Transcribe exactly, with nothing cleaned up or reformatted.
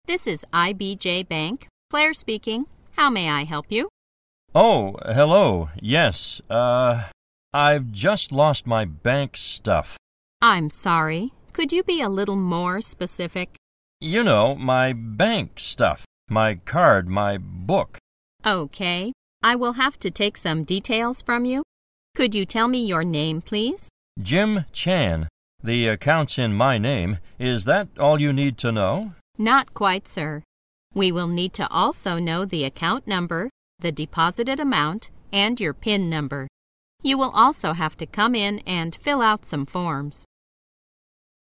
This is I B J Bank. Claire speaking. How may I help you? Oh, hello. Yes, uh, I've just lost my bank stuff. I'm sorry. Could you be a little more specific? You know, my bank stuff. My card, my book. Okay. I will have to take some details from you. Could you tell me your name, please? Jim Chan. The account's in my name. Is that all you need to know? Not quite, sir. We will need to also know the account number, the deposited amount, and your PIN number. You will also have to come in and fill out some forms.